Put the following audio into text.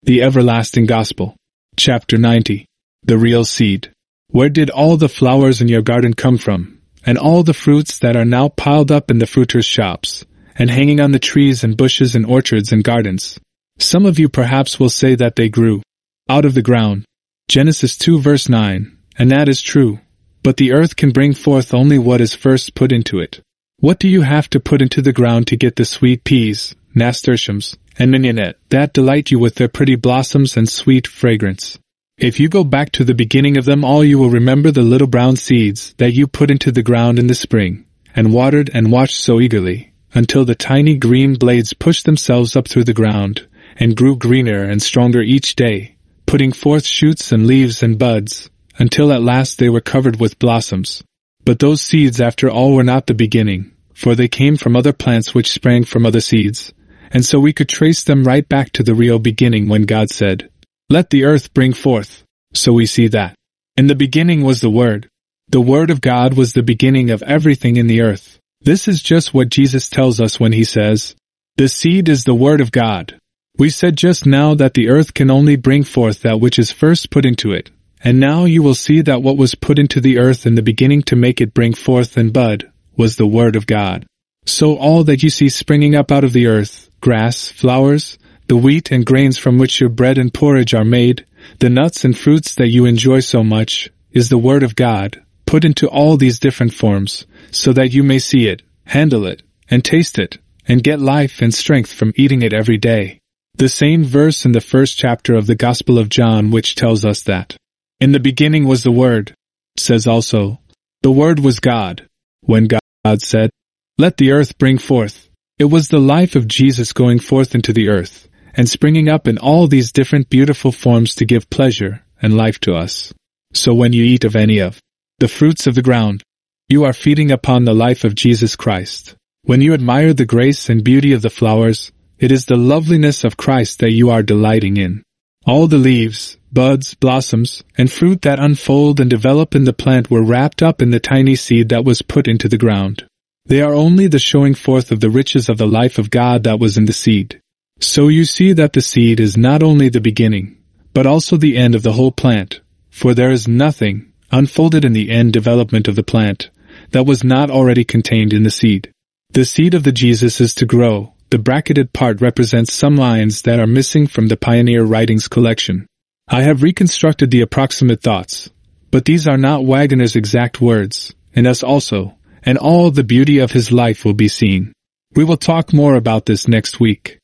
The Everlasting Gospel. Chapter 90. The Real Seed. Where did all the flowers in your garden come from, and all the fruits that are now piled up in the fruiterers' shops, and hanging on the trees and bushes and orchards and gardens? Some of you perhaps will say that they grew out of the ground. Genesis 2 verse 9, and that is true. But the earth can bring forth only what is first put into it. What do you have to put into the ground to get the sweet peas, nasturtiums, and mignonette that delight you with their pretty blossoms and sweet fragrance? If you go back to the beginning of them all, you will remember the little brown seeds that you put into the ground in the spring, and watered and watched so eagerly, until the tiny green blades pushed themselves up through the ground, and grew greener and stronger each day, putting forth shoots and leaves and buds, until at last they were covered with blossoms. But those seeds after all were not the beginning, for they came from other plants which sprang from other seeds, and so we could trace them right back to the real beginning when God said, "Let the earth bring forth." So we see that in the beginning was the Word. The Word of God was the beginning of everything in the earth. This is just what Jesus tells us when he says, "The seed is the Word of God." We said just now that the earth can only bring forth that which is first put into it, and now you will see that what was put into the earth in the beginning to make it bring forth and bud was the Word of God. So all that you see springing up out of the earth, grass, flowers, the wheat and grains from which your bread and porridge are made, the nuts and fruits that you enjoy so much, is the Word of God, put into all these different forms, so that you may see it, handle it, and taste it, and get life and strength from eating it every day. The same verse in the first chapter of the Gospel of John which tells us that, "In the beginning was the Word," says also, "The Word was God." When God said, "Let the earth bring forth," it was the life of Jesus going forth into the earth, and springing up in all these different beautiful forms to give pleasure and life to us. So when you eat of any of the fruits of the ground, you are feeding upon the life of Jesus Christ. When you admire the grace and beauty of the flowers, it is the loveliness of Christ that you are delighting in. All the leaves, buds, blossoms, and fruit that unfold and develop in the plant were wrapped up in the tiny seed that was put into the ground. They are only the showing forth of the riches of the life of God that was in the seed. So you see that the seed is not only the beginning, but also the end of the whole plant, for there is nothing unfolded in the end development of the plant that was not already contained in the seed. The seed of the Jesus is to grow. The bracketed part represents some lines that are missing from the Pioneer Writings collection. I have reconstructed the approximate thoughts, but these are not Waggoner's exact words, and us also, and all the beauty of his life will be seen. We will talk more about this next week.